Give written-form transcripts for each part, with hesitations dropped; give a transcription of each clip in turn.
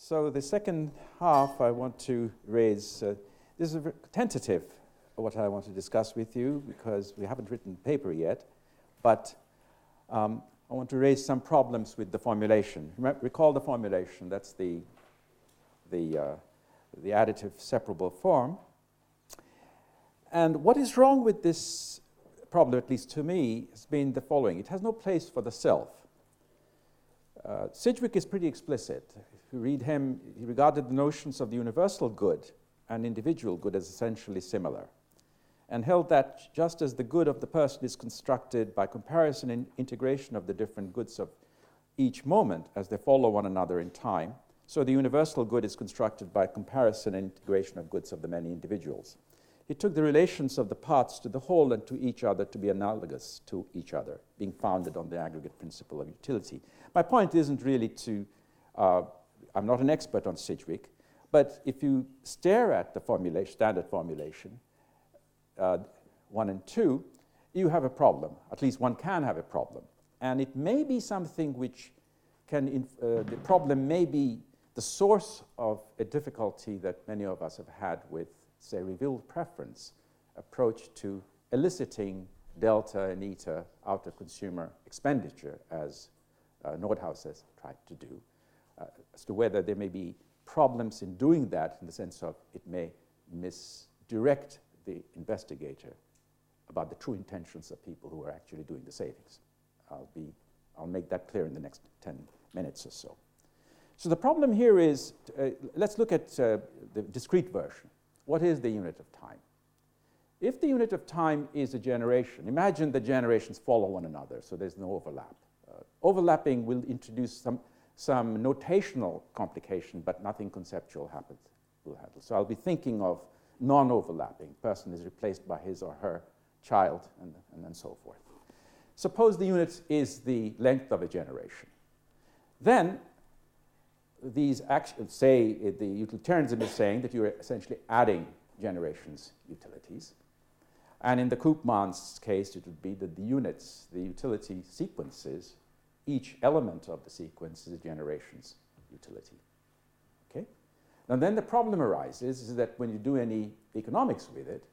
So the second half I want to raise, this is a tentative what I want to discuss with you because we haven't written the paper yet, but I want to raise some problems with the formulation. Recall the formulation, that's the additive separable form. And what is wrong with this problem, at least to me, has been the following. It has no place for the self. Sidgwick is pretty explicit. If you read him, he regarded the notions of the universal good and individual good as essentially similar, and held that just as the good of the person is constructed by comparison and integration of the different goods of each moment as they follow one another in time, so the universal good is constructed by comparison and integration of goods of the many individuals. He took the relations of the parts to the whole and to each other to be analogous to each other, being founded on the aggregate principle of utility. My point isn't really to, I'm not an expert on Sidgwick, but if you stare at the formulation, standard formulation, 1 and 2, you have a problem. At least one can have a problem. And it may be something which can, the problem may be the source of a difficulty that many of us have had with, say, revealed preference approach to eliciting delta and eta out of consumer expenditure, as Nordhaus has tried to do, as to whether there may be problems in doing that in the sense of it may misdirect the investigator about the true intentions of people who are actually doing the savings. I'll make that clear in the next 10 minutes or so. So the problem here is, let's look at the discrete version. What is the unit of time? If the unit of time is a generation, imagine the generations follow one another, so there's no overlap. Overlapping will introduce some notational complication, but nothing conceptual will happen. So I'll be thinking of non-overlapping. Person is replaced by his or her child, and so forth. Suppose the unit is the length of a generation. Then these actions, say the utilitarianism is saying that you're essentially adding generations utilities. And in the Koopmans case, it would be that the units, the utility sequences, each element of the sequence is a generations utility. Okay? And then the problem arises is that when you do any economics with it,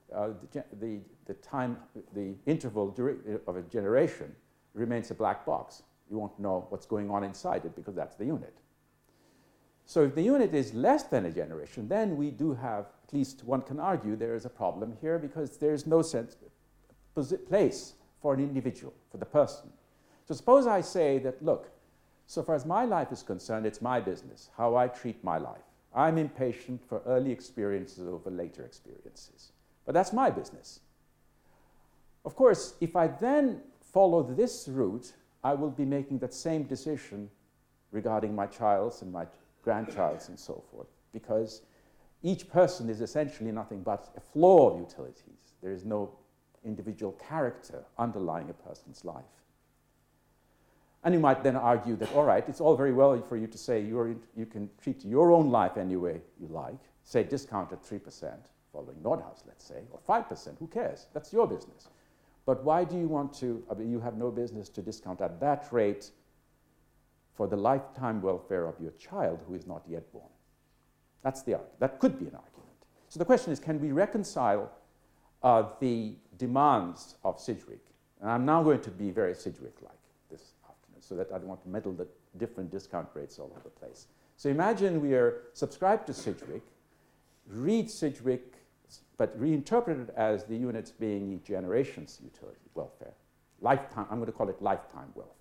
the interval of a generation remains a black box. You won't know what's going on inside it because that's the unit. So if the unit is less than a generation, then we do have, at least one can argue, there is a problem here because there is no place for an individual, for the person. So suppose I say that, look, so far as my life is concerned, it's my business, how I treat my life. I'm impatient for early experiences over later experiences. But that's my business. Of course, if I then follow this route, I will be making that same decision regarding my child's and my grandchild's and so forth, because each person is essentially nothing but a flow of utilities. There is no individual character underlying a person's life. And you might then argue that, all right, it's all very well for you to say you can treat your own life any way you like, say discount at 3%, following Nordhaus, let's say, or 5%, who cares? That's your business. But why do you want to, you have no business to discount at that rate for the lifetime welfare of your child who is not yet born? That's the argument. That could be an argument. So the question is, can we reconcile the demands of Sidgwick? And I'm now going to be very Sidgwick-like this afternoon, so that I don't want to meddle the different discount rates all over the place. So imagine we are subscribed to Sidgwick, read Sidgwick, but reinterpret it as the units being each generation's utility, welfare. Lifetime, I'm going to call it lifetime welfare.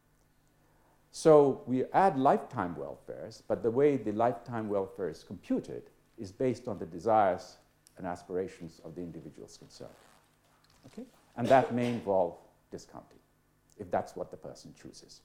So we add lifetime welfares, but the way the lifetime welfare is computed is based on the desires and aspirations of the individuals concerned. Okay? And that may involve discounting, if that's what the person chooses.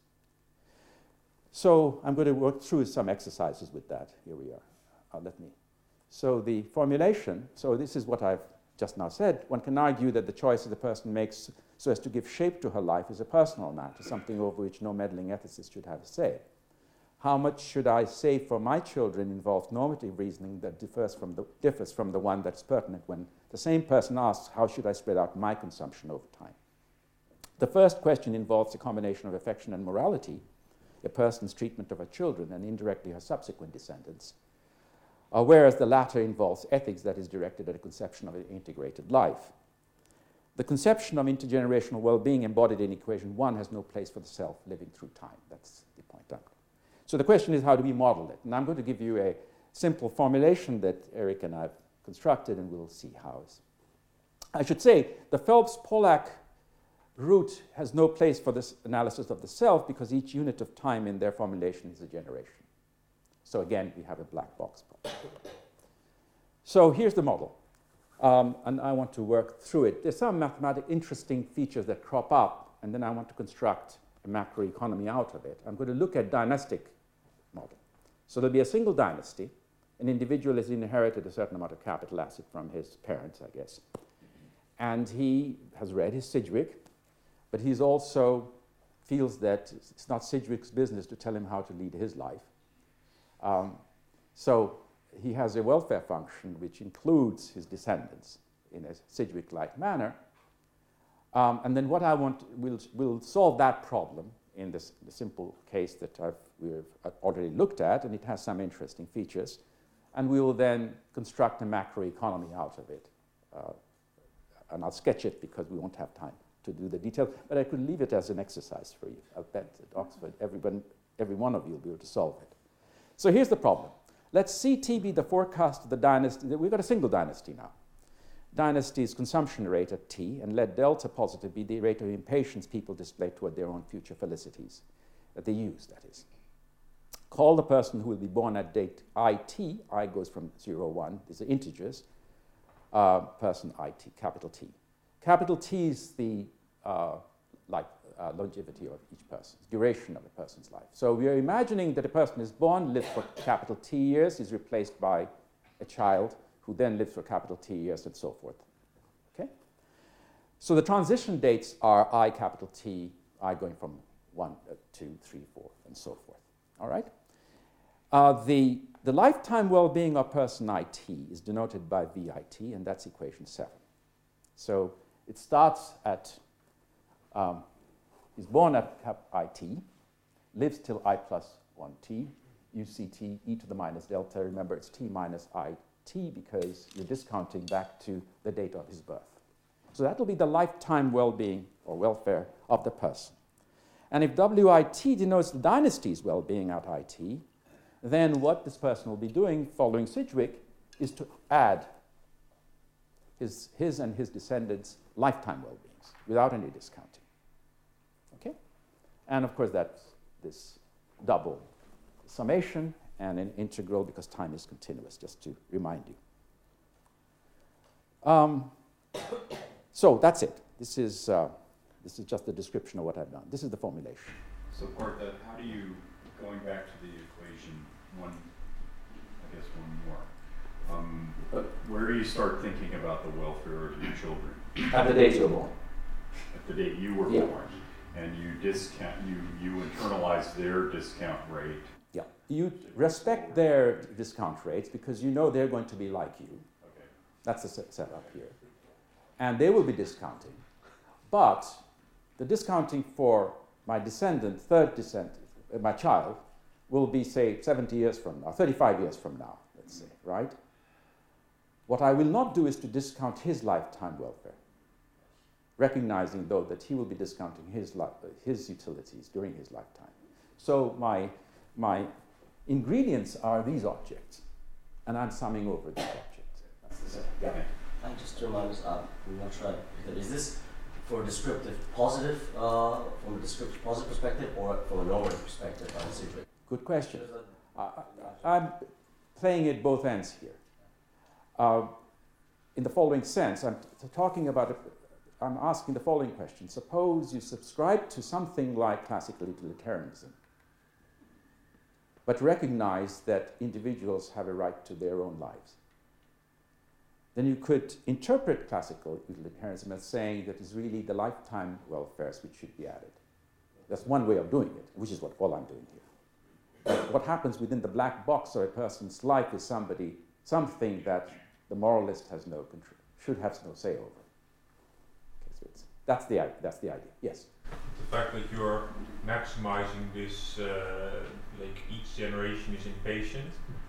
So I'm going to work through some exercises with that. Here we are. So the formulation, so this is what I've just now said. One can argue that the choices the person makes so as to give shape to her life is a personal matter, something over which no meddling ethicist should have a say. How much should I save for my children involves normative reasoning that differs from the one that's pertinent when the same person asks, how should I spread out my consumption over time? The first question involves a combination of affection and morality. a person's treatment of her children and indirectly her subsequent descendants, whereas the latter involves ethics that is directed at a conception of an integrated life. The conception of intergenerational well-being embodied in equation 1 has no place for the self living through time. That's the point. So the question is, how do we model it? And I'm going to give you a simple formulation that Eric and I have constructed, and we'll see how. I should say the Phelps-Pollack route has no place for this analysis of the self because each unit of time in their formulation is a generation. So again, we have a black box problem. So here's the model. And I want to work through it. There's some interesting features that crop up, and then I want to construct a macroeconomy out of it. I'm going to look at dynastic model. So there'll be a single dynasty. An individual has inherited a certain amount of capital asset from his parents, I guess. And he has read his Sidgwick, but he's also feels that it's not Sidgwick's business to tell him how to lead his life. So he has a welfare function which includes his descendants in a Sidgwick-like manner. And then what I want, we'll solve that problem in the simple case that we've already looked at, and it has some interesting features. And we will then construct a macroeconomy out of it. And I'll sketch it because we won't have time to do the detail, but I could leave it as an exercise for you. I'll bet at Oxford, every one of you will be able to solve it. So here's the problem. Let CT be the forecast of the dynasty. We've got a single dynasty now. Dynasty's consumption rate at T, and let delta positive be the rate of impatience people display toward their own future felicities, that they use, that is. Call the person who will be born at date IT, I goes from 0, 1, these are integers, person IT, capital T. Capital T is the longevity of each person, duration of a person's life. So we are imagining that a person is born, lives for capital T years, is replaced by a child who then lives for capital T years, and so forth. Okay? So the transition dates are I capital T, I going from 1, 2, 3, 4, and so forth. All right? The lifetime well-being of person IT is denoted by VIT, and that's equation 7. So it starts at, he's born at IT, lives till I plus 1t, UCT, e to the minus delta. Remember, it's t minus IT because you're discounting back to the date of his birth. So that will be the lifetime well-being or welfare of the person. And if WIT denotes the dynasty's well-being at IT, then what this person will be doing following Sidgwick is to add his and his descendants' lifetime well-beings without any discounting. Okay? And of course, that's this double summation and an integral because time is continuous, just to remind you. So that's it. This is just a description of what I've done. This is the formulation. So Partha, how do you, going back to the equation, one more, where do you start thinking about the welfare of your children? At the date you're born. At the date you were born. And you discount, you internalize their discount rate. Yeah, you respect their discount rates because you know they're going to be like you. Okay. That's the setup here. And they will be discounting. But the discounting for my descendant, third descendant, my child, will be, say, 70 years from now, 35 years from now, let's say, right? What I will not do is to discount his lifetime welfare, recognizing, though, that he will be discounting his utilities during his lifetime. So my ingredients are these objects, and I'm summing over these objects. That's the And just to remind us, we're not sure, is this for a descriptive positive, from a descriptive positive perspective, or from a normative perspective on Sidgwick? Good question. I'm playing at both ends here. In the following sense, I'm asking the following question. Suppose you subscribe to something like classical utilitarianism, but recognize that individuals have a right to their own lives. Then you could interpret classical utilitarianism as saying that it's really the lifetime welfares which should be added. That's one way of doing it, which is all I'm doing here. But what happens within the black box of a person's life is something that the moralist has should have no say over. Okay, so that's the idea. Yes? The fact that you're maximizing this, like each generation is impatient,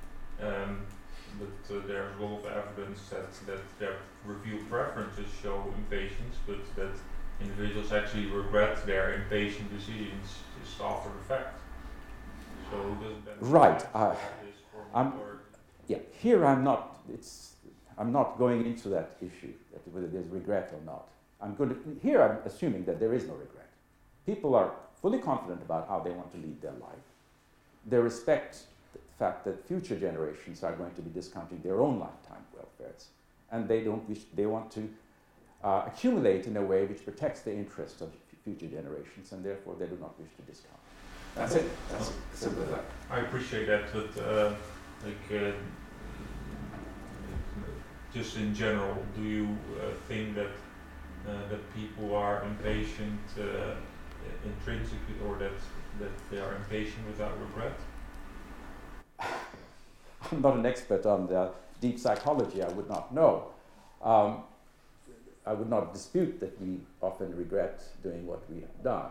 but there's a lot of evidence that their revealed preferences show impatience, but that individuals actually regret their impatient decisions just after the fact. So doesn't that Right. this I'm- Yeah, here I'm not going into that issue, that whether there's regret or not. Here I'm assuming that there is no regret. People are fully confident about how they want to lead their life. They respect the fact that future generations are going to be discounting their own lifetime welfares, and they want to accumulate in a way which protects the interests of future generations, and therefore they do not wish to discount. That's it. That's simple as that. I appreciate that, but just in general, do you think that people are impatient intrinsically, or that they are impatient without regret? I'm not an expert on the deep psychology. I would not know. I would not dispute that we often regret doing what we have done.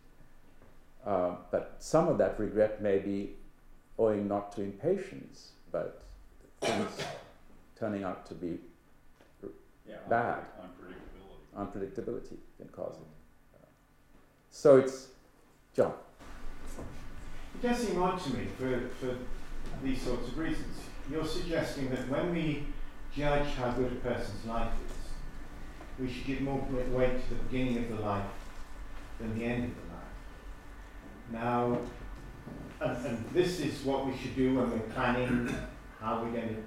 But some of that regret may be owing not to impatience, but things turning out to be bad. Unpredictability can cause it. So it's John. It does seem odd to me for these sorts of reasons. You're suggesting that when we judge how good a person's life is, we should give more weight to the beginning of the life than the end of the life. Now, and this is what we should do when we're planning how we're going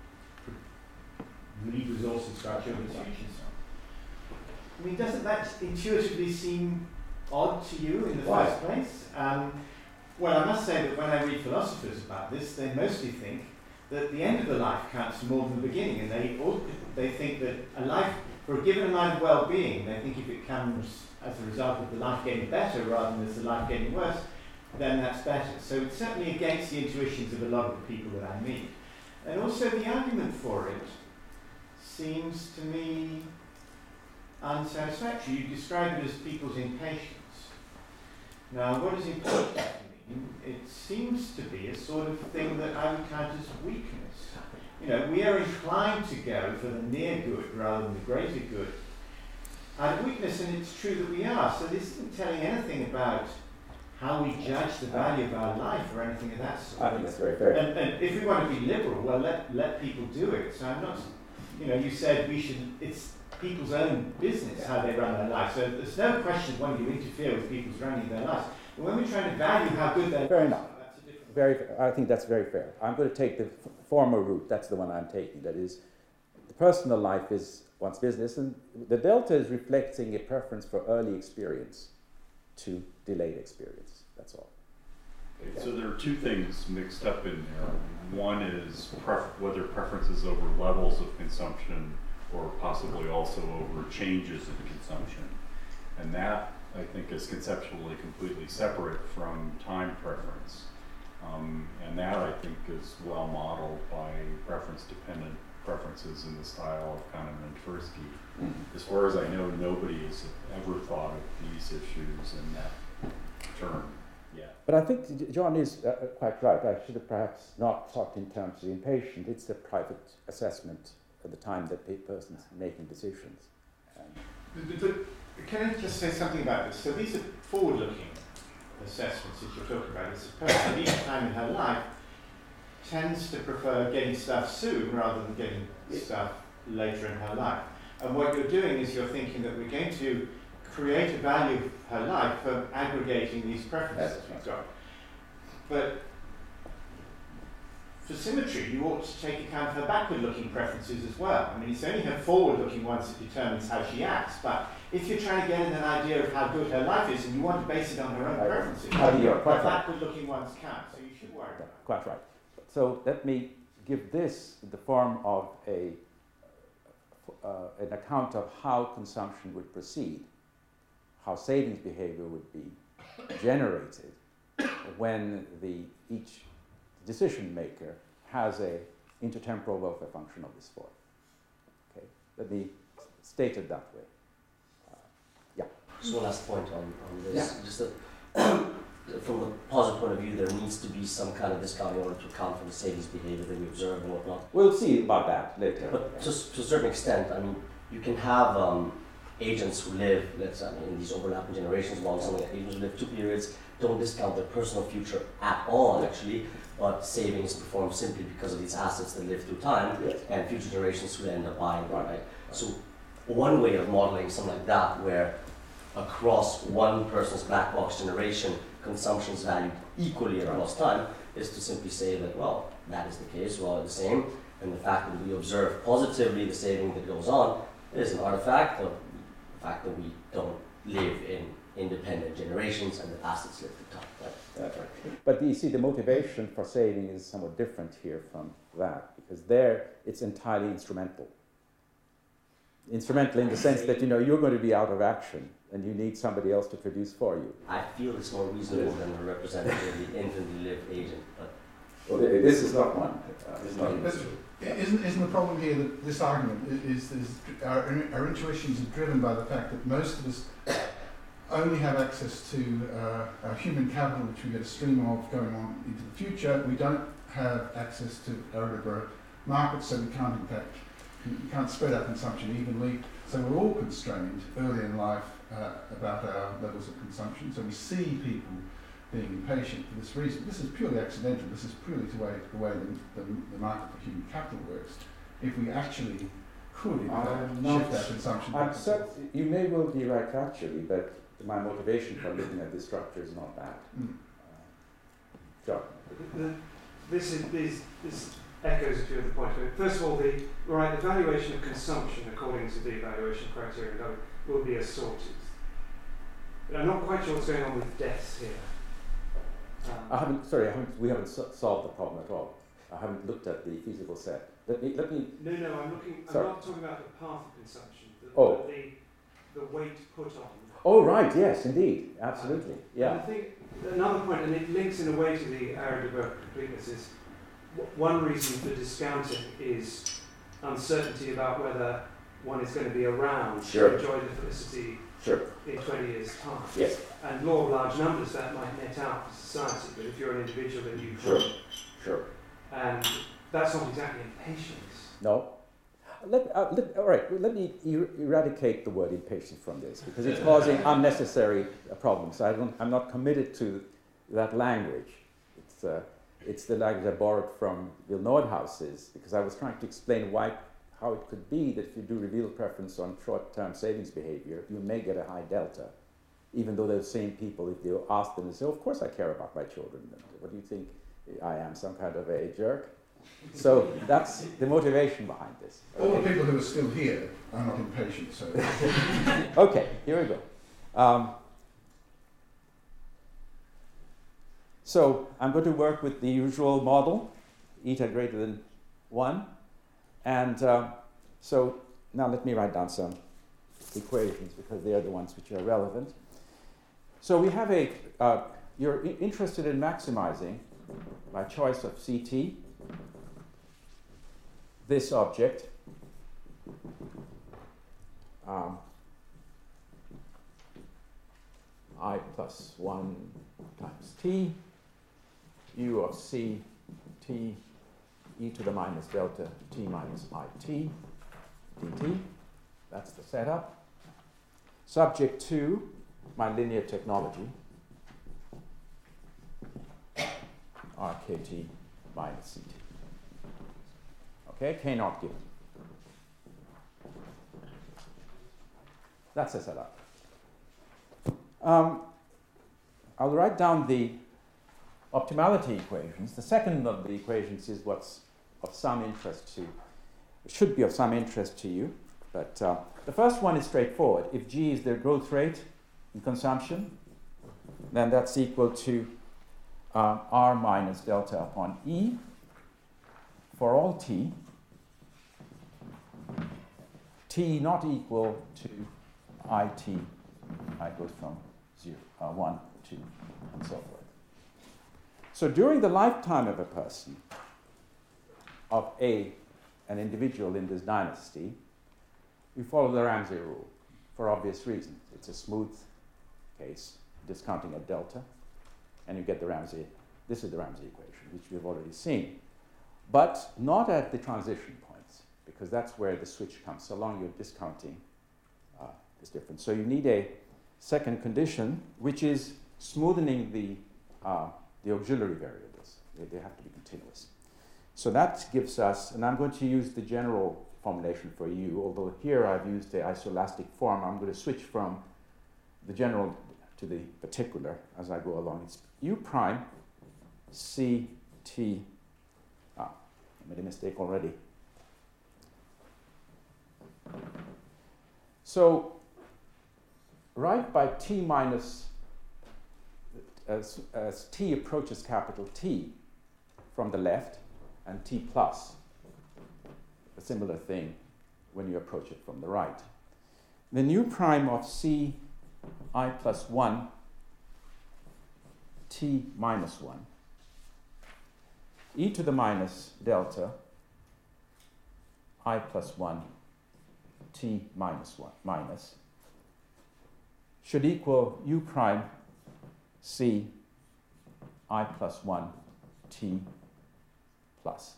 to leave resources to our children's future and so on. I mean, doesn't that intuitively seem odd to you in the first place? Well, I must say that when I read philosophers about this, they mostly think that the end of the life counts more than the beginning, and they think that a life, for a given amount of well-being, they think if it comes as a result of the life getting better rather than as the life getting worse, then that's better. So it's certainly against the intuitions of a lot of the people that I meet. And also the argument for it seems to me unsatisfactory. You describe it as people's impatience. Now, what does impatience mean? It seems to be a sort of thing that I would count as weakness. You know, we are inclined to go for the near good rather than the greater good out of weakness, and it's true that we are. So this isn't telling anything about how we judge the value of our life or anything of that sort. I think that's very fair. And if we want to be liberal, well, let people do it. So I'm not, you said it's people's own business how they run their lives. So there's no question of wanting to interfere with people's running their lives. But when we're trying to value how good their Fair lives enough. are, that's a different I think that's very fair. I'm going to take the former route. That's the one I'm taking. That is, the personal life is one's business, and the delta is reflecting a preference for early experience to delayed experience. That's all. Okay, so there are two things mixed up in there. One is whether preferences over levels of consumption or possibly also over changes in consumption. And that, I think, is conceptually completely separate from time preference. And that, I think, is well modeled by preference-dependent preferences in the style of Kahneman and Tversky. As far as I know, nobody has ever thought of these issues in that term yet. But I think John is quite right. I should have perhaps not talked in terms of impatient. It's the private assessment at the time that the person's making decisions. Can I just say something about this? So these are forward-looking assessments that you're talking about. It's a person at each time in her life tends to prefer getting stuff soon rather than getting stuff later in her life. And what you're doing is you're thinking that we're going to create a value of her life for aggregating these preferences we've got. But for symmetry, you ought to take account of her backward-looking preferences as well. I mean, it's only her forward-looking ones that determines how she acts. But if you're trying to get an idea of how good her life is and you want to base it on her own preferences, the backward-looking ones count. So you should worry about it. Quite right. So let me give this the form of an account of how consumption would proceed, how savings behavior would be generated when each decision maker has a intertemporal welfare function of this form. Okay, let me state it that way. Just one last point on this. Yeah. Just that from the positive point of view, there needs to be some kind of discount in order to account for the savings behavior that we observe and whatnot. We'll see about that later. But to a certain extent, I mean, you can have agents who live, in these overlapping generations, while some agents who live 2 periods don't discount their personal future at all, actually, but savings performed simply because of these assets that live through time, Yes. and future generations who end up buying them, right? So one way of modeling something like that, where across one person's black box generation, consumption is valued equally across time, is to simply say that, well, that is the case, we're all the same, and the fact that we observe positively the saving that goes on is an artifact of the fact that we don't live in independent generations and the assets live through time. Right? That's right. But you see, the motivation for saving is somewhat different here from that, because there it's entirely instrumental. Instrumental in the sense that you're going to be out of action and you need somebody else to produce for you. I feel it's more reasonable than a representative of the infinitely lived agent, but Well, this is not one. It's not Isn't the problem here that this argument is our intuitions are driven by the fact that most of us only have access to our human capital, which we get a stream of going on into the future. We don't have access to irregular markets, so we can't, in fact, we can't spread our consumption evenly. So we're all constrained early in life about our levels of consumption. So we see people being impatient for this reason. This is purely accidental. This is purely the way the market for human capital works. If we actually could in fact, shift our consumption. You may well be right actually, but my motivation for looking at this structure is not that. John. This echoes a few of the points. First of all, the valuation of consumption according to the evaluation criteria will be assorted. But I'm not quite sure what's going on with deaths here. We haven't solved the problem at all. I haven't looked at the feasible set. Let me. No, I'm looking. I'm not talking about the path of consumption. But the weight put on. Oh right, yes, indeed, absolutely, yeah. And I think another point, and it links in a way to the Arrow-Debreu completeness, is one reason for discounting is uncertainty about whether one is going to be around to enjoy the felicity in 20 years' time. Yes. And law of large numbers, that might net out for society, but if you're an individual, then you Sure. And that's not exactly impatience. No. All right, let me eradicate the word impatience from this, because it's causing unnecessary problems. I'm not committed to that language. It's the language I borrowed from Will Nordhaus's, because I was trying to explain how it could be that if you do reveal preference on short-term savings behavior, you may get a high delta, even though those same people, if you ask them, they say, of course I care about my children. What do you think? I am some kind of a jerk? So that's the motivation behind this. All the people who are still here are not impatient, so... Okay, here we go. So I'm going to work with the usual model, eta greater than 1. And so now let me write down some equations, because they are the ones which are relevant. So we have you're interested in maximizing, by choice of CT, this object, I plus 1 times t, u of c t e to the minus delta t minus it dt. That's the setup. Subject to my linear technology, rkt minus ct. Okay, k not given. That's the setup. I'll write down the optimality equations. The second of the equations is what's of some interest should be of some interest to you. But the first one is straightforward. If g is the growth rate in consumption, then that's equal to r minus delta upon e for all t not equal to it. I goes from 1, 2, and so forth. So during the lifetime of a person, of an individual in this dynasty, we follow the Ramsey rule for obvious reasons. It's a smooth case. discounting at delta, and you get the Ramsey. This is the Ramsey equation, which we've already seen, but not at the transition points, because that's where the switch comes. So long you're discounting is different. So you need a second condition, which is smoothing the auxiliary variables. They have to be continuous. So that gives us, and I'm going to use the general formulation for U, although here I've used the isoelastic form. I'm going to switch from the general to the particular as I go along. It's U prime C T. I made a mistake already. So write by T minus, as T approaches capital T from the left, and T plus, a similar thing when you approach it from the right. Then U prime of C I plus 1, T minus 1, e to the minus delta I plus 1, T minus 1, minus, should equal U prime C I plus 1, T plus.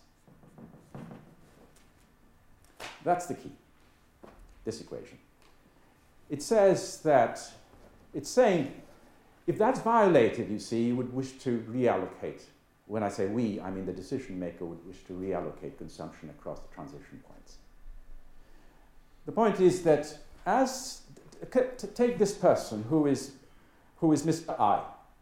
That's the key, this equation. It says that, it's saying, if that's violated, you see, you would wish to reallocate. When I say we, I mean the decision maker would wish to reallocate consumption across the transition points. The point is that take this person who is Mr. I.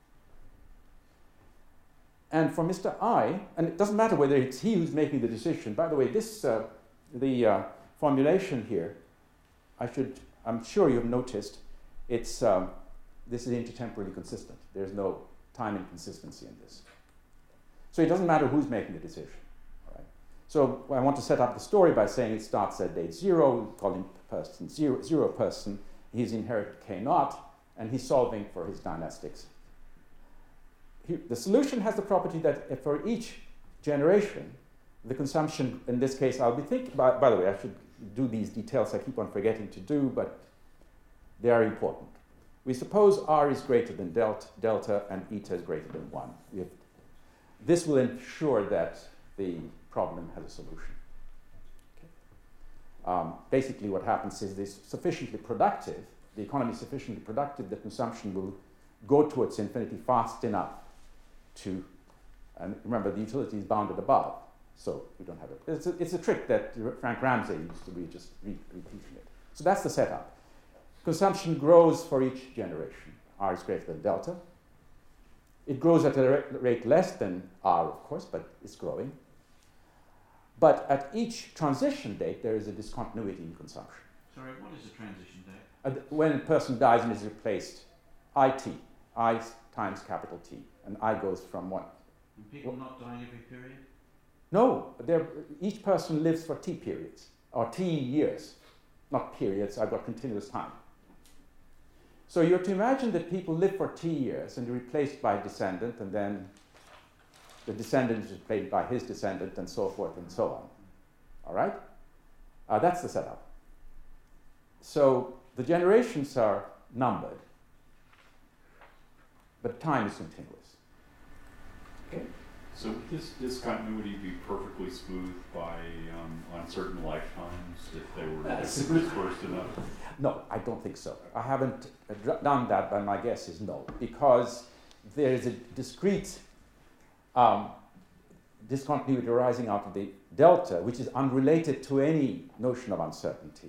And for Mr. I, and it doesn't matter whether it's he who's making the decision. By the way, this the formulation here, I'm sure you've noticed, it's this is intertemporally consistent. There's no time inconsistency in this. So it doesn't matter who's making the decision. All right? So I want to set up the story by saying it starts at date 0, we call him person 0 person, he's inherited K naught, and he's solving for his dynastics. The solution has the property that for each generation, the consumption, in this case, I'll be thinking, by the way, I should do these details I keep on forgetting to do, but they are important. We suppose R is greater than delta and eta is greater than 1. This will ensure that the problem has a solution. Okay. Basically what happens is this sufficiently productive, the economy is sufficiently productive, the consumption will go towards infinity fast enough to, and remember the utility is bounded above, so we don't have it. It's a trick that Frank Ramsey used to be just repeating it. So that's the setup. Consumption grows for each generation. R is greater than delta. It grows at a rate less than R, of course, but it's growing. But at each transition date, there is a discontinuity in consumption. Sorry, what is a transition date? When a person dies and is replaced, IT, I times capital T, and I goes from 1. And people not dying every period? No, each person lives for T periods, or T years, not periods, I've got continuous time. So you're to imagine that people live for T years and are replaced by a descendant, and then the descendant is replaced by his descendant, and so forth and so on. All right? That's the setup. So the generations are numbered, but time is continuous. Okay? So would this discontinuity be perfectly smooth by on certain lifetimes if they were dispersed enough? No, I don't think so. I haven't done that, but my guess is no, because there is a discrete discontinuity arising out of the delta, which is unrelated to any notion of uncertainty.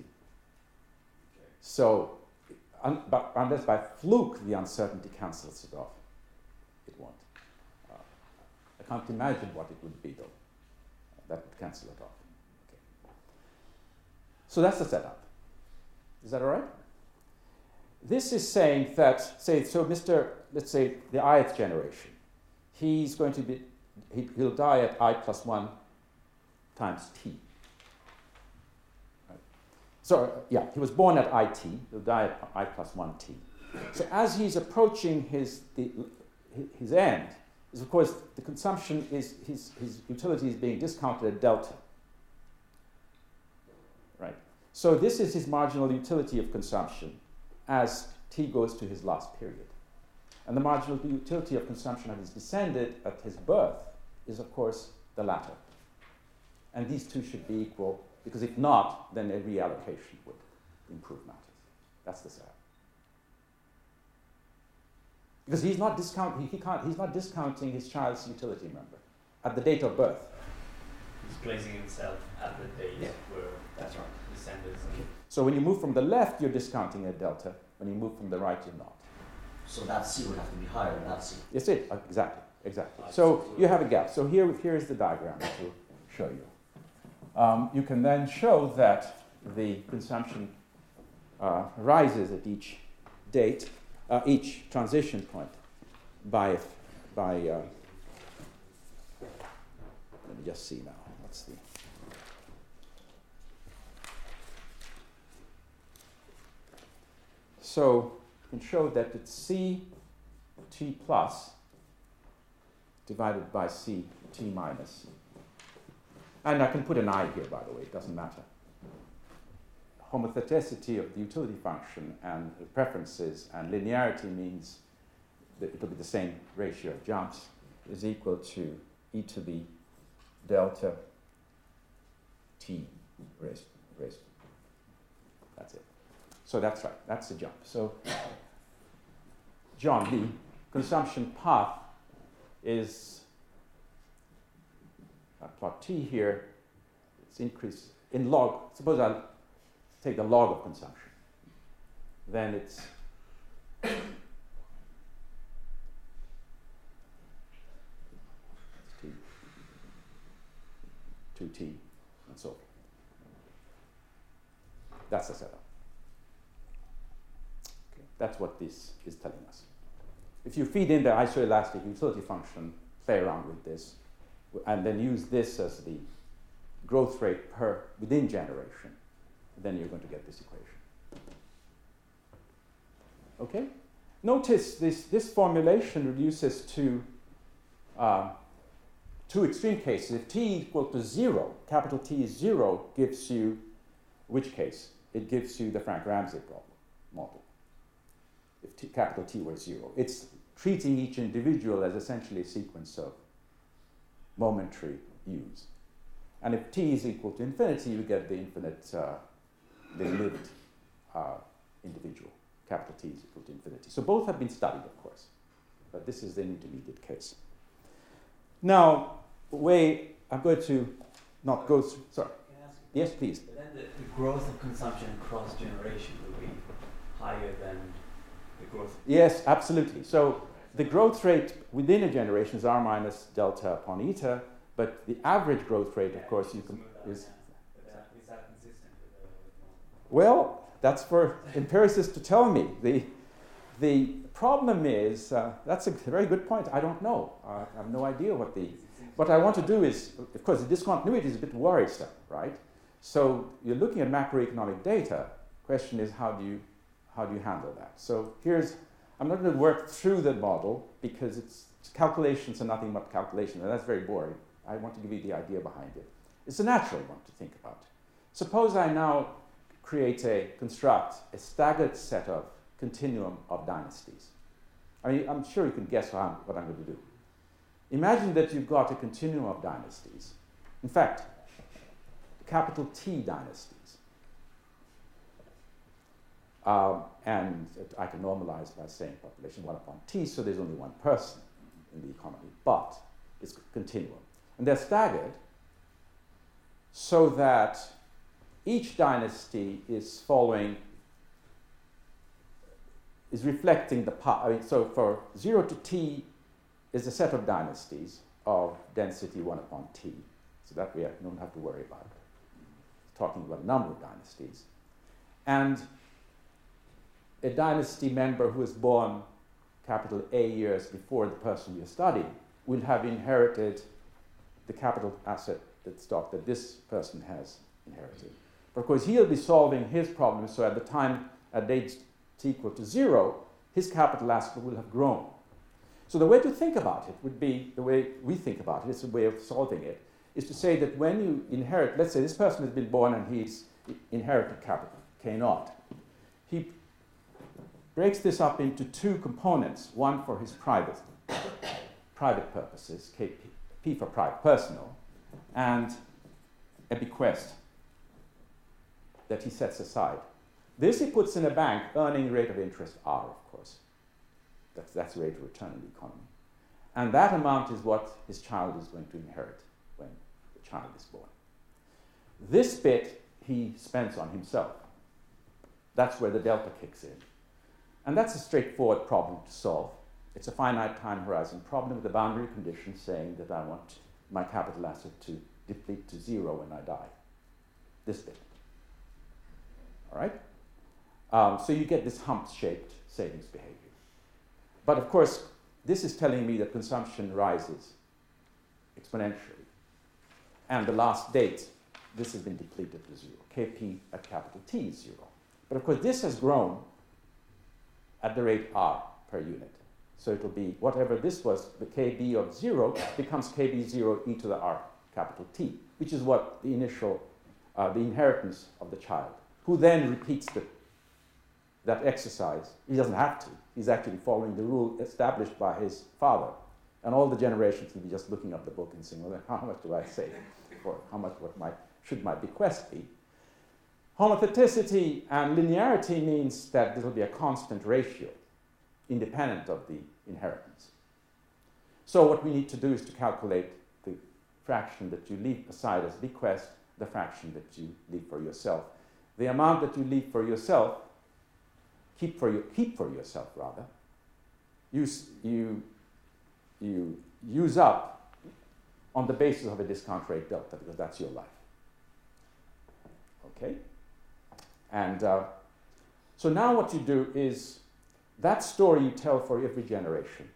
So, but unless by fluke the uncertainty cancels it off, it won't. I can't imagine what it would be, though. That would cancel it off. Okay. So that's the setup. Is that all right? This is saying that, let's say the ith generation, he's going to be, he'll die at I plus 1 times t. Right. So, yeah, he was born at it, he'll die at I plus 1t. So as he's approaching his end, is of course the consumption is, his utility is being discounted at delta. Right. So this is his marginal utility of consumption as t goes to his last period. And the marginal utility of consumption of his descendant at his birth is, of course, the latter. And these two should be equal, because if not, then a reallocation would improve matters. That's the setup. Because he's not discounting his child's utility, remember, at the date of birth. He's placing himself at the date where that's right. Descendants. So when you move from the left, you're discounting a delta. When you move from the right, you're not. So that C would have to be higher than that C. Yes, exactly. So you have a gap. So here is the diagram to show you. You can then show that the consumption rises at each date, each transition point by let me just see now. What's the So you can show that it's C t plus divided by C t minus. And I can put an I here, by the way, it doesn't matter. Homotheticity of the utility function and preferences and linearity means that it'll be the same ratio of jumps is equal to e to the delta t raised. That's it. So that's right, that's the jump. So, John, the consumption path is, I plot t here, it's increased in log. Suppose I'll take the log of consumption. Then it's t, 2t, and so forth. That's the setup. Okay. That's what this is telling us. If you feed in the isoelastic utility function, play around with this, and then use this as the growth rate per within generation, then you're going to get this equation. Okay? Notice this formulation reduces to two extreme cases. If t equal to 0, capital T is 0, gives you which case? It gives you the Frank-Ramsey model. If capital T were 0. It's treating each individual as essentially a sequence of momentary U's. And if t is equal to infinity, you get the infinite, the lived individual. Capital T is equal to infinity. So both have been studied, of course. But this is the intermediate case. Now, I'm going to not go through, sorry. Can I ask you? Yes, please. But then the growth of consumption cross generation will be higher than the growth. Yes, absolutely. So the growth rate within a generation is r minus delta upon eta, but the average growth rate, of course, is. Is that consistent with the Well, that's for empiricists to tell me. The problem is, that's a very good point. I don't know. I have no idea what I want to do is, of course, the discontinuity is a bit worrisome, right? So you're looking at macroeconomic data. Question is, how do you handle that? So I'm not going to work through the model because it's calculations are nothing but calculations, and that's very boring. I want to give you the idea behind it. It's a natural one to think about. Suppose I now construct a staggered set of continuum of dynasties. I mean, I'm sure you can guess what I'm going to do. Imagine that you've got a continuum of dynasties. In fact, capital T dynasties. And I can normalize by saying population 1 upon T, so there's only one person in the economy, but it's continuum. And they're staggered so that each dynasty is reflecting the path. I mean, so for 0 to T is a set of dynasties of density 1 upon T. So that we don't have to worry about. It's talking about a number of dynasties. And a dynasty member who is born capital A years before the person you're studying will have inherited the capital asset, that stock that this person has inherited. But of course, he'll be solving his problem, so at the time at date t equal to 0, his capital asset will have grown. So the way to think about it would be, the way we think about it, it's a way of solving it, is to say that when you inherit, let's say this person has been born and he's inherited capital, K naught. breaks this up into two components, one for his private purposes, P for private, personal, and a bequest that he sets aside. This he puts in a bank, earning rate of interest R, of course. That's the rate of return in the economy. And that amount is what his child is going to inherit when the child is born. This bit he spends on himself. That's where the delta kicks in. And that's a straightforward problem to solve. It's a finite time horizon problem with a boundary condition saying that I want my capital asset to deplete to zero when I die. This bit. All right? So you get this hump-shaped savings behavior. But of course, this is telling me that consumption rises exponentially. And the last date, this has been depleted to zero. Kp at capital T is zero. But of course, this has grown at the rate R per unit. So it'll be whatever this was, the Kb of 0 becomes Kb0 e to the R capital T, which is what the initial, the inheritance of the child, who then repeats that exercise. He doesn't have to. He's actually following the rule established by his father. And all the generations will be just looking up the book and saying, well, then how much do I save? Or how much should my bequest be? Homotheticity and linearity means that there will be a constant ratio, independent of the inheritance. So what we need to do is to calculate the fraction that you leave aside as bequest, the fraction that you leave for yourself. The amount that you leave for yourself, keep for yourself rather, you use up on the basis of a discount rate delta, because that's your life. Okay? And so now what you do is that story you tell for every generation.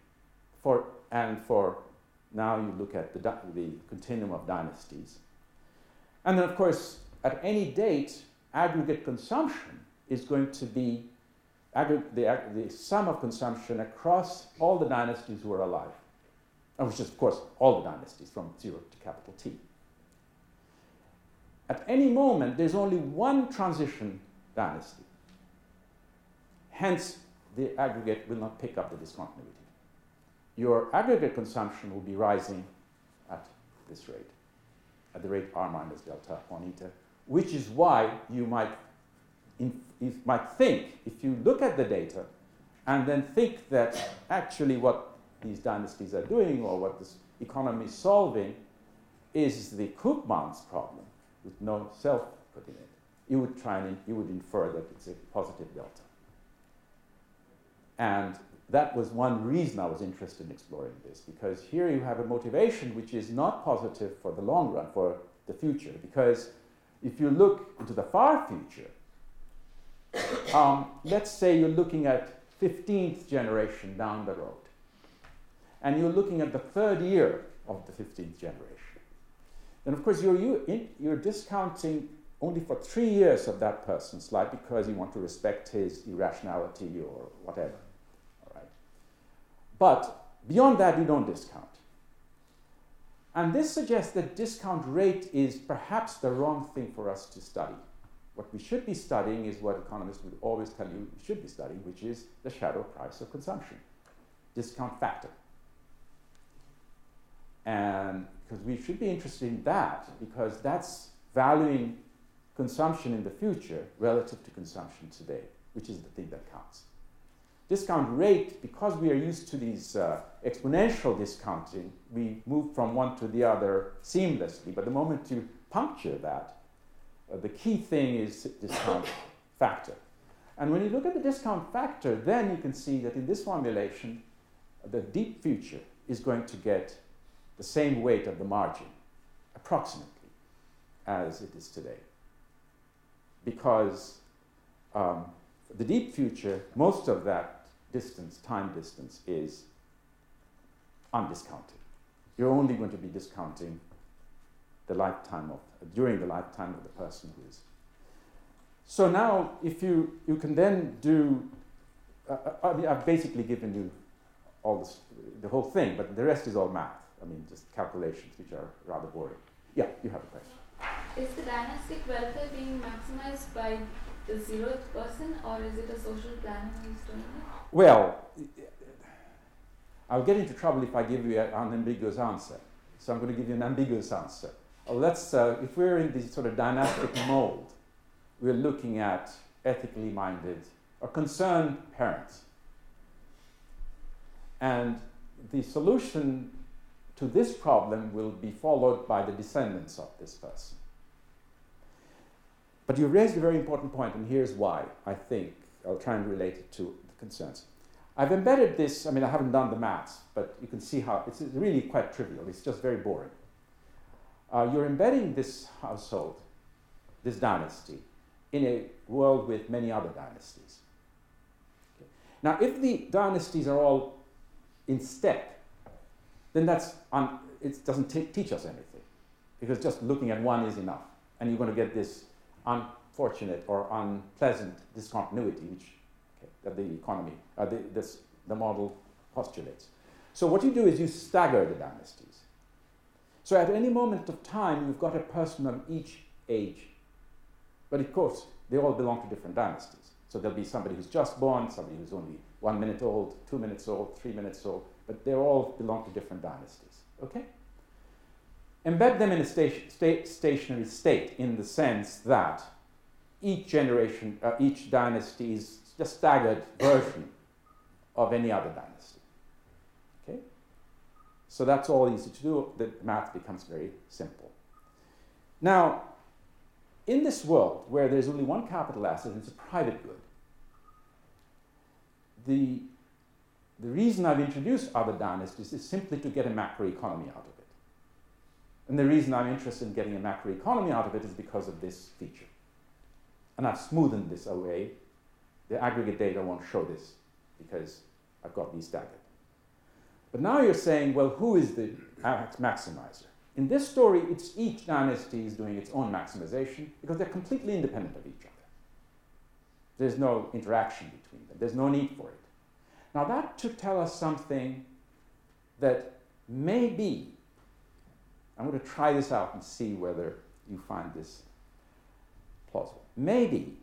Now you look at the continuum of dynasties. And then, of course, at any date, aggregate consumption is going to be the sum of consumption across all the dynasties who are alive, which is, of course, all the dynasties from 0 to capital T. At any moment, there's only one transition dynasty. Hence, the aggregate will not pick up the discontinuity. Your aggregate consumption will be rising at this rate, at the rate R minus delta upon eta, which is why you might think, if you look at the data and then think that actually what these dynasties are doing or what this economy is solving is the Koopmans problem with no self put in it, you would infer that it's a positive delta. And that was one reason I was interested in exploring this, because here you have a motivation which is not positive for the long run, for the future. Because if you look into the far future, let's say you're looking at 15th generation down the road, and you're looking at the third year of the 15th generation. Then, of course, you're discounting only for 3 years of that person's life because you want to respect his irrationality or whatever. All right. But beyond that, you don't discount. And this suggests that discount rate is perhaps the wrong thing for us to study. What we should be studying is what economists would always tell you you should be studying, which is the shadow price of consumption, discount factor. And because we should be interested in that, because that's valuing consumption in the future relative to consumption today, which is the thing that counts. Discount rate, because we are used to these exponential discounting, we move from one to the other seamlessly. But the moment you puncture that, the key thing is discount factor. And when you look at the discount factor, then you can see that in this formulation, the deep future is going to get the same weight of the margin, approximately, as it is today. Because the deep future, most of that time distance, is undiscounted. You're only going to be discounting during the lifetime of the person who is. So now, if you can then do, I've basically given you the whole thing, but the rest is all math. I mean, just calculations, which are rather boring. Yeah, you have a question. Is the dynastic welfare being maximized by the 0th person, or is it a social planner who is doing it? Well, I'll get into trouble if I give you an unambiguous answer. So I'm going to give you an ambiguous answer. If we're in this sort of dynastic mold, we're looking at ethically minded or concerned parents. And the solution to this problem will be followed by the descendants of this person. But you raised a very important point, and here's why, I think. I'll try and relate it to the concerns. I've embedded this, I haven't done the maths, but you can see how it's really quite trivial. It's just very boring. You're embedding this household, this dynasty, in a world with many other dynasties. Okay. Now, if the dynasties are all in step, then it doesn't teach us anything, because just looking at one is enough, and you're going to get this unfortunate or unpleasant discontinuity, which that the economy, the model postulates. So what you do is you stagger the dynasties. So at any moment of time, you've got a person of each age. But of course, they all belong to different dynasties. So there'll be somebody who's just born, somebody who's only 1 minute old, 2 minutes old, 3 minutes old, but they all belong to different dynasties. Okay? Embed them in a stationary state in the sense that each generation, each dynasty is just a staggered version of any other dynasty. Okay? So that's all easy to do. The math becomes very simple. Now, in this world where there's only one capital asset, it's a private good, the reason I've introduced other dynasties is simply to get a macroeconomy out of it. And the reason I'm interested in getting a macroeconomy out of it is because of this feature. And I've smoothened this away. The aggregate data won't show this because I've got these staggered. But now you're saying, well, who is the maximizer? In this story, it's each dynasty is doing its own maximization because they're completely independent of each other. There's no interaction between them. There's no need for it. Now that should tell us something that maybe, I'm going to try this out and see whether you find this plausible. Maybe,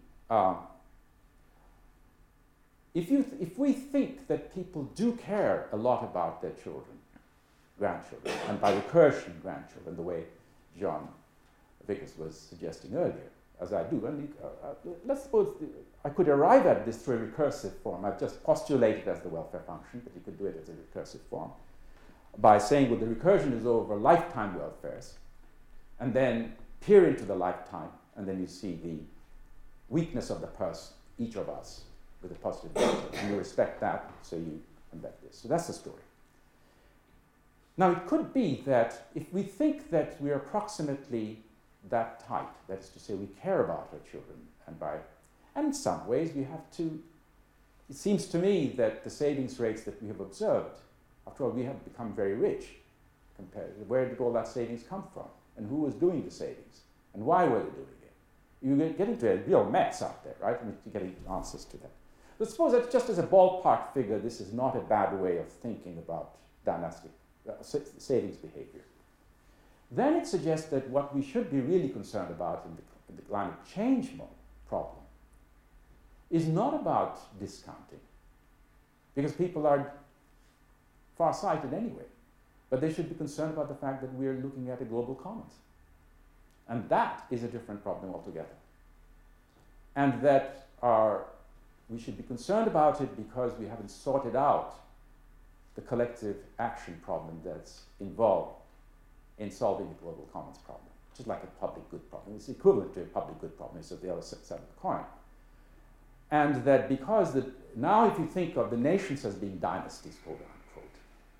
if we think that people do care a lot about their children, grandchildren, and by recursion, grandchildren, the way John Vickers was suggesting earlier, as I do. And let's suppose I could arrive at this through a recursive form. I've just postulated as the welfare function, but you could do it as a recursive form by saying, well, the recursion is over lifetime welfares, and then peer into the lifetime, and then you see the weakness of the person, each of us, with a positive data, and you respect that, so you embed this. So that's the story. Now, it could be that if we think that we're approximately that type, that is to say, we care about our children, and in some ways we have to, it seems to me that the savings rates that we have observed, after all, we have become very rich compared. Where did all that savings come from? And who was doing the savings? And why were they doing it? You get into a real mess out there, right? Getting answers to that. But suppose that just as a ballpark figure, this is not a bad way of thinking about dynastic savings behavior. Then it suggests that what we should be really concerned about in the climate change problem is not about discounting, because people are far-sighted anyway, but they should be concerned about the fact that we're looking at a global commons. And that is a different problem altogether. And that we should be concerned about it because we haven't sorted out the collective action problem that's involved in solving the global commons problem, which is like a public good problem. It's equivalent to a public good problem. It's the other side of the coin. And that because now if you think of the nations as being dynasties, quote unquote,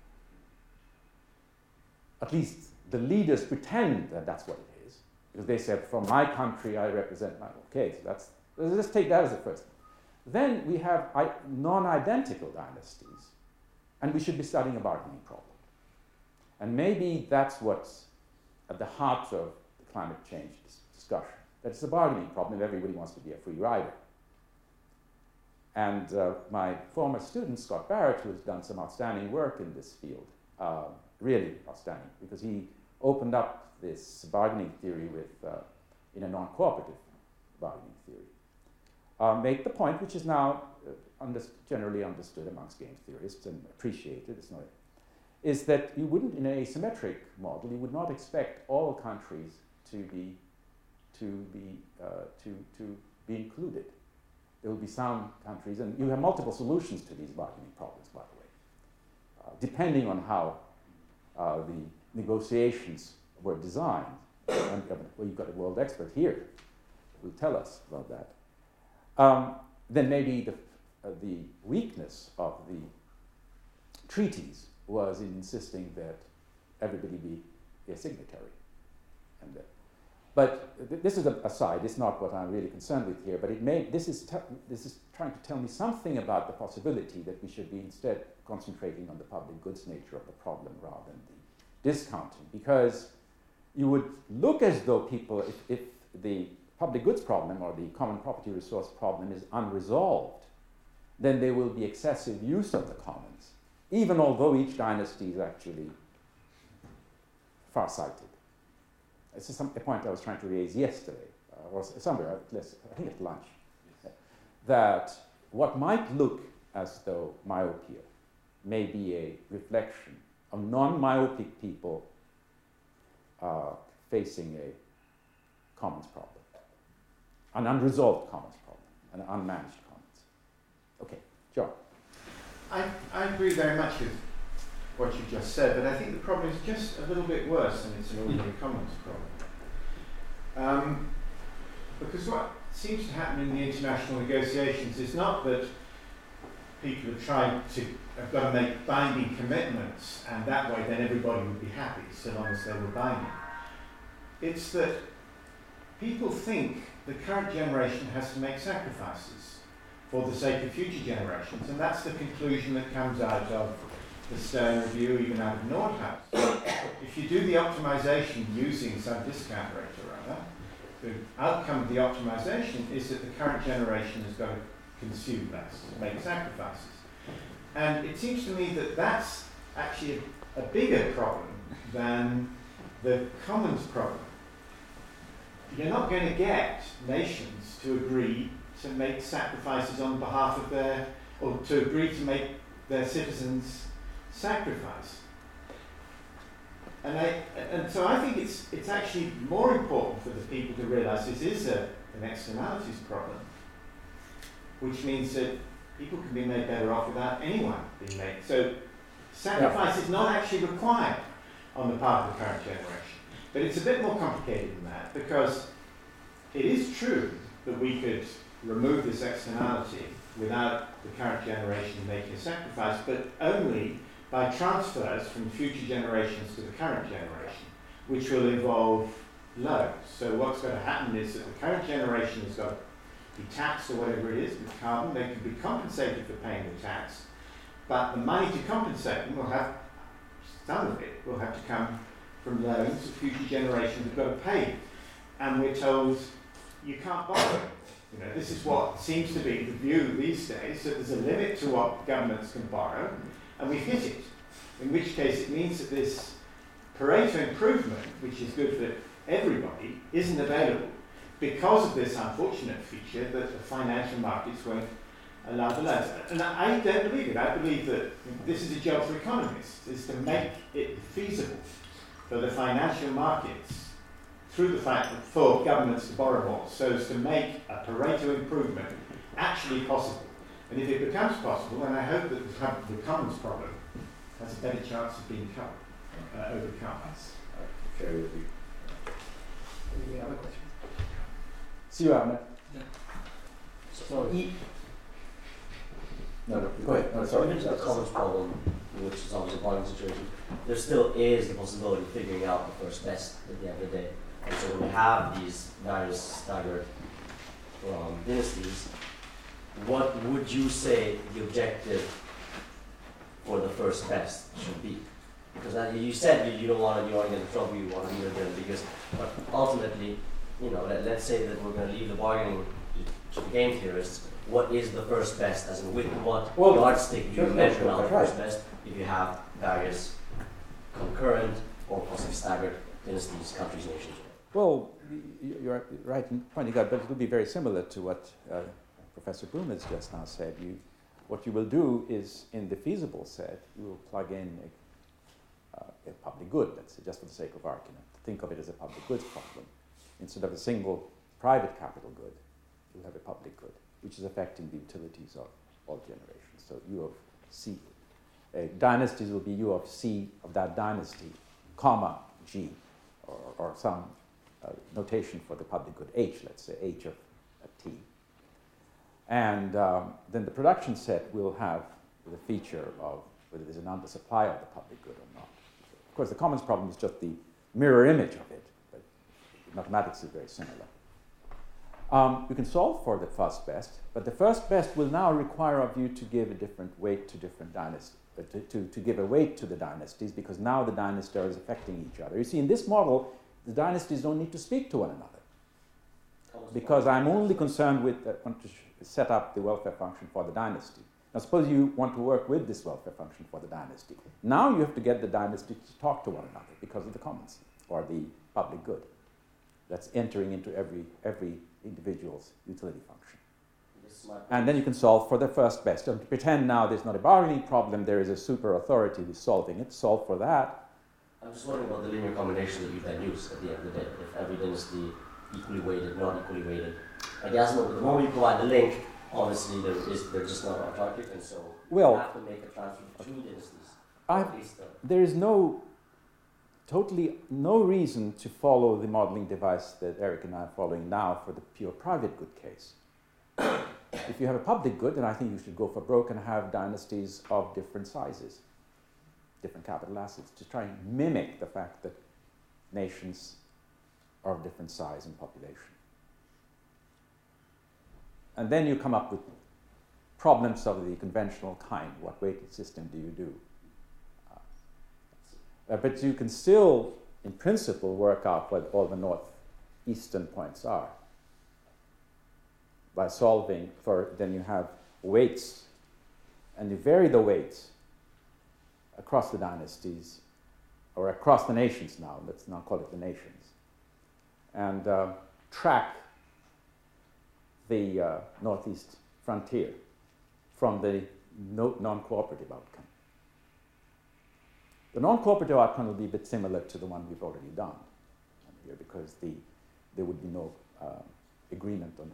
at least the leaders pretend that that's what it is, because they said, from my country I represent my, okay, so let's take that as a first. Then we have non-identical dynasties, and we should be studying a bargaining problem. And maybe that's what's at the heart of the climate change discussion. That it's a bargaining problem if everybody wants to be a free rider. And my former student, Scott Barrett, who has done some outstanding work in this field, really outstanding, because he opened up this bargaining theory in a non-cooperative bargaining theory. make the point, which is now generally understood amongst game theorists and appreciated, is that you wouldn't, in an asymmetric model, you would not expect all countries to be included. There will be some countries, and you have multiple solutions to these bargaining problems, by the way, depending on how the negotiations were designed. Well, you've got a world expert here who will tell us about that. Then maybe the weakness of the treaties was in insisting that everybody be a signatory. But this is an aside. It's not what I'm really concerned with here. But this is trying to tell me something about the possibility that we should be instead concentrating on the public goods nature of the problem rather than the discounting. Because you would look as though people, if the public goods problem or the common property resource problem is unresolved, then there will be excessive use of the commons, even although each dynasty is actually far-sighted. This is a point I was trying to raise yesterday, or somewhere, I think at lunch, that what might look as though myopia may be a reflection of non-myopic people facing a commons problem, an unresolved commons problem, an unmanaged commons. Okay, John. I agree very much with what you just said, but I think the problem is just a little bit worse than it's an ordinary commons problem. Because what seems to happen in the international negotiations is not that people are trying to have got to make binding commitments, and that way then everybody would be happy so long as they were binding. It's that people think the current generation has to make sacrifices for the sake of future generations, and that's the conclusion that comes out of the Stern Review, even out of Nordhaus. If you do the optimization using some discount rate or other, the outcome of the optimization is that the current generation has got to consume less, make sacrifices. And it seems to me that that's actually a bigger problem than the commons problem. You're not going to get nations to agree to make sacrifices on behalf of their, or to agree to make their citizens sacrifice. And so I think it's actually more important for the people to realise this is an externalities problem, which means that people can be made better off without anyone being made. So sacrifice is not actually required on the part of the current generation. But it's a bit more complicated than that, because it is true that we could remove this externality without the current generation making a sacrifice, but only by transfers from future generations to the current generation, which will involve loans. So what's going to happen is that the current generation has got to be taxed or whatever it is with carbon. They can be compensated for paying the tax, but the money to compensate them will have, some of it will have to come from loans that future generations have got to pay. And we're told you can't borrow. You know, this is what seems to be the view these days, that there's a limit to what governments can borrow, and we've hit it. In which case it means that this Pareto improvement, which is good for everybody, isn't available because of this unfortunate feature that the financial markets won't allow the loans. And I don't believe it. I believe that this is a job for economists, is to make it feasible for the financial markets, through the fact that for governments to borrow more, so as to make a Pareto improvement actually possible. And if it becomes possible, then I hope that the commons problem has a better chance of being overcome. Share with you. Any other questions? See you, Ahmed. So, No, go ahead. No, sorry. the commons problem, which is obviously a bargaining situation, there still is the possibility of figuring out the first best at the end of the day. And so when we have these various staggered dynasties, what would you say the objective for the first best should be? Because you said you don't want to get in trouble, you want to leave it there, because, but ultimately, you know, let's say that we're going to leave the bargaining to the game theorists. What is the first best, as in with what yardstick do you measure out the first best if you have various concurrent or possibly staggered dynasties, countries, nations? Well, you're right in pointing out, but it will be very similar to what Professor Broom has just now said, what you will do is, in the feasible set, you will plug in a public good, let's say, just for the sake of argument. Think of it as a public goods problem. Instead of a single private capital good, you have a public good, which is affecting the utilities of all generations. So U of C. Dynasties will be U of C of that dynasty, comma, G, or some notation for the public good, H, let's say, H of T. And then the production set will have the feature of whether there's an undersupply of the public good or not. Of course, the commons problem is just the mirror image of it, but mathematics is very similar. You can solve for the first best, but the first best will now require of you to give a different weight to different dynasties, to give a weight to the dynasties, because now the dynasties are affecting each other. You see, in this model, the dynasties don't need to speak to one another, because I'm only concerned with want to set up the welfare function for the dynasty. Now, suppose you want to work with this welfare function for the dynasty. Now you have to get the dynasty to talk to one another because of the commons or the public good. That's entering into every individual's utility function. And then you can solve for the first best. Don't pretend now there's not a bargaining problem, there is a super authority who's solving it. Solve for that. I'm just wondering about the linear combination that you then use at the end of the day. If every dynasty equally weighted, not equally weighted. I guess the moment you provide the link, obviously they're just not autarkic, and so you have to make a transfer between dynasties. There is totally no reason to follow the modeling device that Eric and I are following now for the pure private good case. If you have a public good, then I think you should go for broke and have dynasties of different sizes, different capital assets, to try and mimic the fact that nations are of different size and population. And then you come up with problems of the conventional kind. What weighted system do you do? But you can still, in principle, work out what all the northeastern points are by solving for, then you have weights, and you vary the weights across the dynasties, or across the nations now, let's now call it the nations, and track the northeast frontier from the non-cooperative outcome. The non-cooperative outcome will be a bit similar to the one we've already done here, because there would be no agreement on that.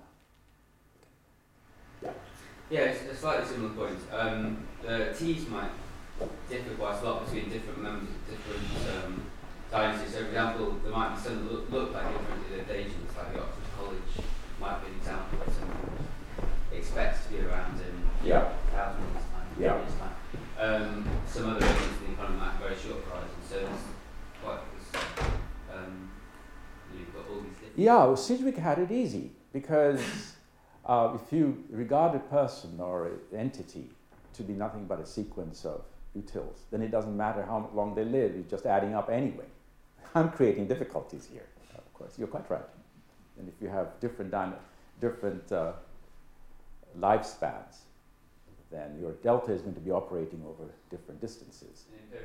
Yeah, it's a slightly similar point. The T's might differ quite a lot between different members of different dynasties. So, for example, there might be some that look like different adaptations, like the Oxford College might be an example of someone expects to be around in thousands of years time. Some other agents in the economy might have very short horizons, so it's quite you've got all these different... Yeah, Sidgwick had it easy, because if you regard a person or an entity to be nothing but a sequence of utils, then it doesn't matter how long they live, you're just adding up anyway. I'm creating difficulties here, of course, you're quite right. And if you have different lifespans, then your delta is going to be operating over different distances.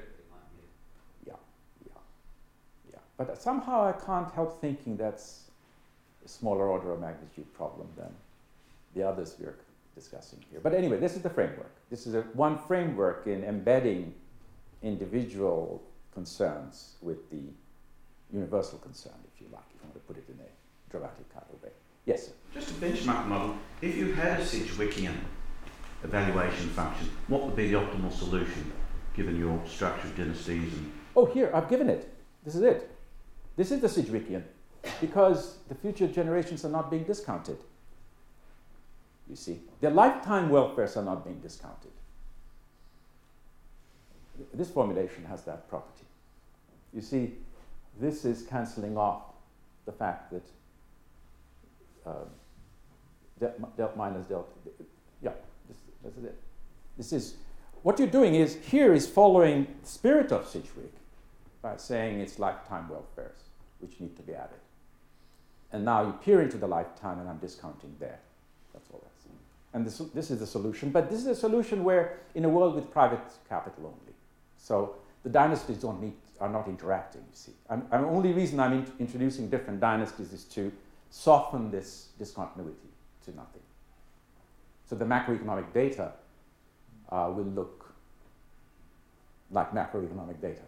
Yeah. But somehow I can't help thinking that's a smaller order of magnitude problem than the others we're discussing here. But anyway, this is the framework. This is one framework in embedding individual concerns with the universal concern, if you like, if you want to put it in a dramatic kind of way. Yes, sir? Just a benchmark model. If you had a Sidgwickian evaluation function, what would be the optimal solution given your structure of dynasties? And oh, here, I've given it. This is it. This is the Sidgwickian, because the future generations are not being discounted. You see, their lifetime welfares are not being discounted. This formulation has that property. You see, this is cancelling off the fact that delta minus delta. Yeah, this is it. This is what you're doing is here is following the spirit of Sidgwick by saying it's lifetime welfares which need to be added. And now you peer into the lifetime, and I'm discounting there. That's all that's saying. And this is the solution. But this is a solution where in a world with private capital only. So the dynasties are not interacting, you see. The only reason I'm introducing different dynasties is to soften this discontinuity to nothing. So the macroeconomic data will look like macroeconomic data.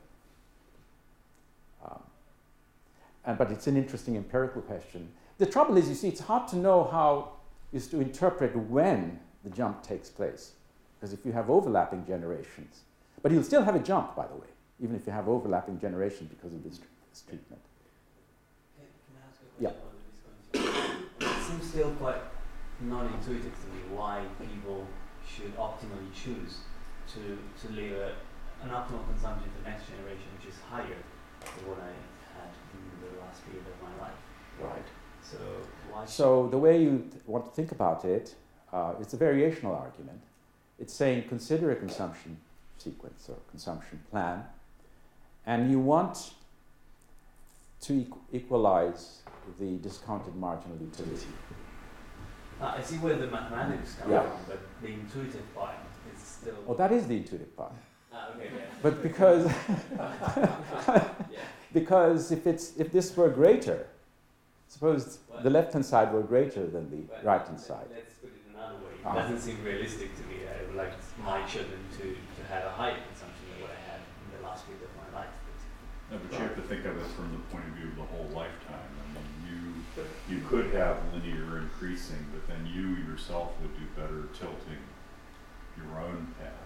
But it's an interesting empirical question. The trouble is, you see, it's hard to know how is to interpret when the jump takes place. Because if you have overlapping generations, but you'll still have a jump, by the way, even if you have overlapping generations because of this treatment. Can I ask a question on this? It seems still quite non-intuitive to me why people should optimally choose to live an optimal consumption for the next generation, which is higher than what I had in the last period of my life. Right. So why? So the way you want to think about it, it's a variational argument. It's saying consider a consumption sequence or consumption plan, and you want to equalize the discounted marginal utility. I see where the mathematics come Yeah. from, but the intuitive part is still. Oh, that is the intuitive part. Okay, yeah. But because Yeah. because if this were greater, suppose Well, the left-hand side were greater than the But right-hand side. Let's put it another way. It Ah. doesn't seem realistic to me. I would like my children to have a higher consumption than what I had in the last period of my life. No, but you have to think of it from the point of view of the whole lifetime. I mean, you could have linear increasing, but then you yourself would do better tilting your own path.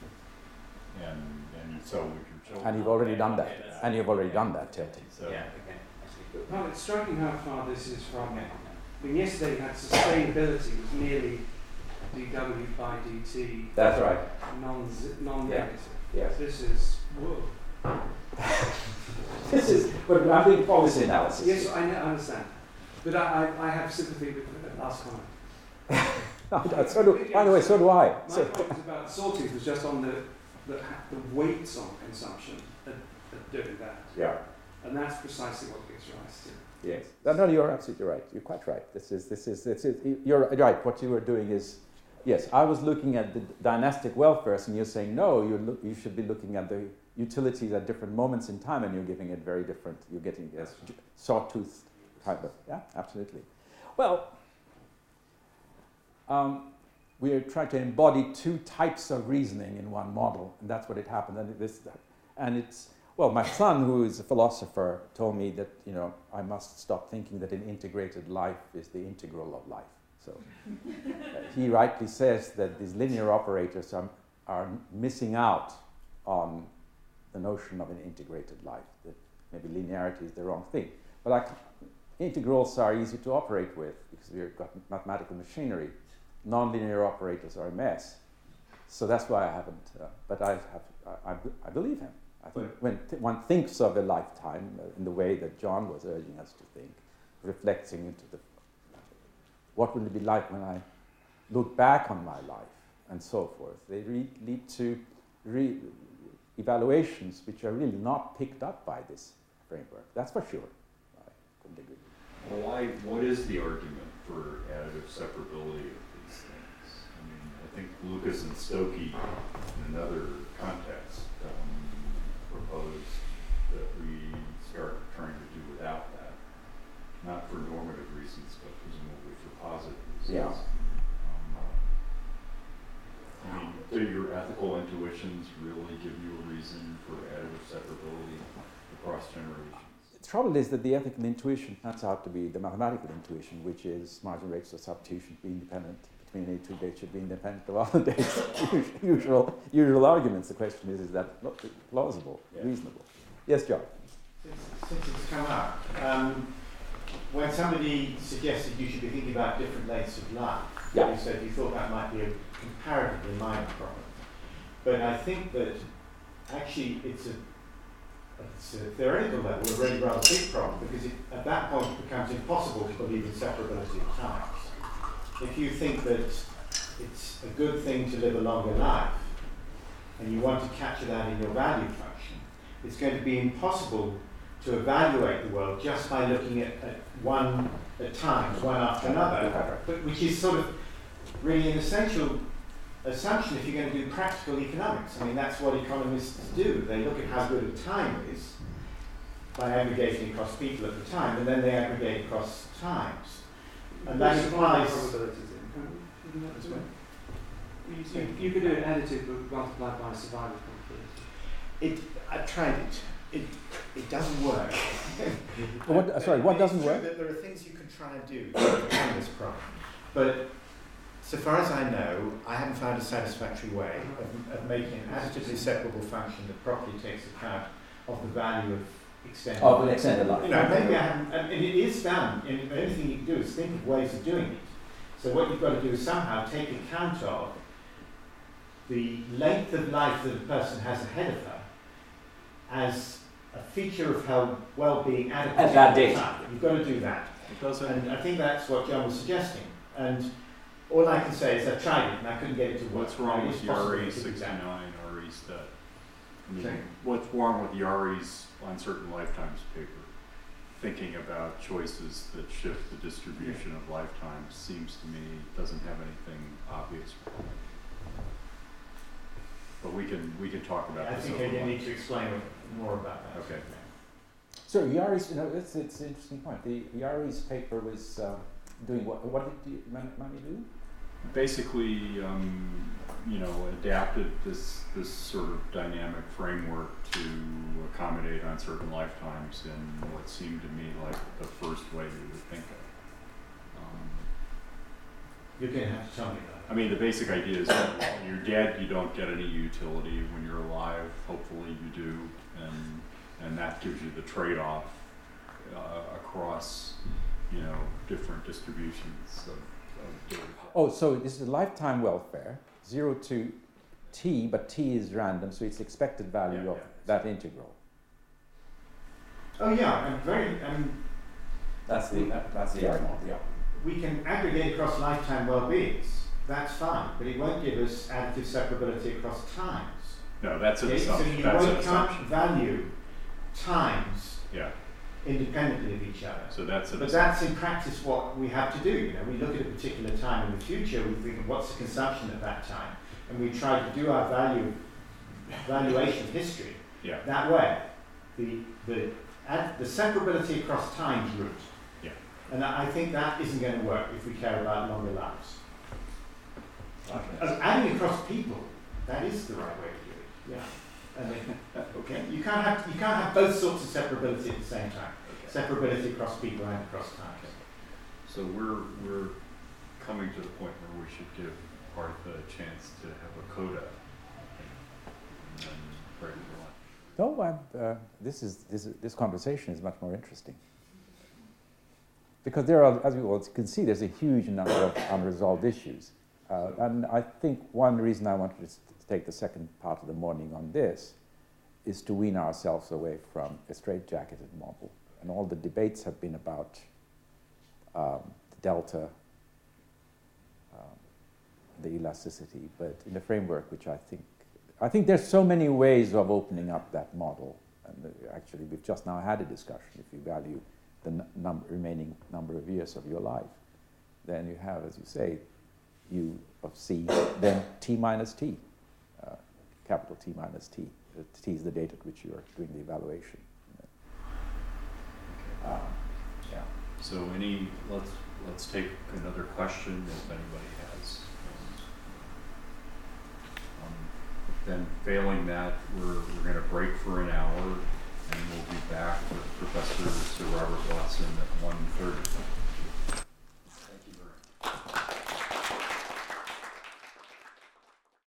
And so with your children. And you've already done that. Okay, that's- And you've already done that tilting. So, Yeah, okay. Actually, Well, it's striking how far this is from. I mean, yesterday you had sustainability was nearly dw by dt. That's right. Non-negative. Yes. This is whoa. This is, but I'm doing policy analysis. Yes, I understand, but I have sympathy with the last comment. So do, by the way, so do I. My So, point was about sawtooth was just on the weights on consumption at doing that, yeah. and that's precisely what gives rise to. Yes. No, you're absolutely right. You're quite right. This is. You're right. What you were doing is, yes, I was looking at the dynastic welfare, and you're saying no. You should be looking at the utilities at different moments in time, and you're giving it very different. You're getting a sawtooth type of. Yeah, absolutely. Well, we are trying to embody two types of reasoning in one model, and that's what it happened. And it's. Well, my son, who is a philosopher, told me that, I must stop thinking that an integrated life is the integral of life. So he rightly says that these linear operators are missing out on the notion of an integrated life, that maybe linearity is the wrong thing. But integrals are easy to operate with because we've got mathematical machinery. Nonlinear operators are a mess. So that's why I haven't, but I believe him. I think when one thinks of a lifetime in the way that John was urging us to think, reflecting into what will it be like when I look back on my life and so forth, they lead to evaluations which are really not picked up by this framework. That's for sure. I couldn't agree. well, what is the argument for additive separability of these things? I mean, I think Lucas and Stokey, in another context, proposed that we start trying to do without that, not for normative reasons, but presumably for positive reasons. Yeah. I mean, do your ethical intuitions really give you a reason for additive separability across generations? The trouble is that the ethical intuition turns out to be the mathematical intuition, which is marginal rates of substitution be independent between any two dates should be independent of other dates. usual arguments. The question is that plausible, reasonable? Yes, John. Since it's come up, when somebody suggested you should be thinking about different lengths of life, Yeah. you said you thought that might be a comparatively minor problem. But I think that actually it's a theoretical level a really rather big problem, because at that point it becomes impossible to believe in separability of times. If you think that it's a good thing to live a longer life, and you want to capture that in your value function, it's going to be impossible to evaluate the world just by looking at one at times, one after another, but which is sort of really an essential assumption if you're going to do practical economics. I mean, that's what economists do. They look at how good a time is by aggregating across people at the time, and then they aggregate across times. And that implies... You could do it additive but multiplied by survival probability. I've tried it. It doesn't work. What doesn't work? There are things you can try and do to overcome this problem, but so far as I know, I haven't found a satisfactory way of making an additively separable function that properly takes account of the value of extended Of an extended life. You know, maybe I haven't, and it is done. And the only thing you can do is think of ways of doing it. So what you've got to do is somehow take account of the length of life that a person has ahead of her as a feature of her well-being at At that date. time. You've got to do that. And I think that's what John was suggesting. And all I can say is I've tried it and I couldn't get it to work. What's wrong It with is the possible RE to do that. 69, RE stat? I mean, Sorry? what's wrong with the RE's uncertain lifetimes paper? Thinking about choices that shift the distribution of lifetimes seems to me doesn't have anything obvious. But we can talk about I this think over you lunch. need to explain more about that. Okay. So Yari's, it's an interesting point. The Yari's paper was doing what did Mani do? Basically, adapted this sort of dynamic framework to accommodate uncertain lifetimes in what seemed to me like the first way we would think of. You're going to have to tell me that. I mean, the basic idea is that when you're dead, you don't get any utility. When you're alive, hopefully you do, and that gives you the trade-off across, different distributions of data. Oh, so this is lifetime welfare, 0 to t, but t is random, so it's expected value of that integral. Oh yeah, That's the argument. Yeah. we can aggregate across lifetime well-beings. That's fine, but it won't give us additive separability across times. No, that's an Okay, assumption. So That's an you can't assumption. value times Yeah. independently of each other. So that's an But that's in practice what we have to do. We look at a particular time in the future, we think, what's the consumption at that time? And we try to do our valuation of history Yeah. that way. The separability across times route. Yeah. And I think that isn't going to work if we care about longer lives. Adding across people, that is the right way to do it. Yeah. And okay. You can't have both sorts of separability at the same time. Okay. Separability across people and across time. So we're coming to the point where we should give Partha a chance to have a coda and then break for lunch. No, this conversation is much more interesting. Because there are, as we all can see, there's a huge number of unresolved issues. And I think one reason I wanted to take the second part of the morning on this is to wean ourselves away from a straitjacketed model. And all the debates have been about the delta, the elasticity, but in a framework which I think there's so many ways of opening up that model. And actually, we've just now had a discussion. If you value the remaining number of years of your life, then you have, as you say, u of c, then t minus t, capital T minus t. T is the date at which you are doing the evaluation. Yeah. So let's take another question if anybody has. Then failing that, we're going to break for an hour, and we'll be back with Professor Sir Robert Watson at 1:30.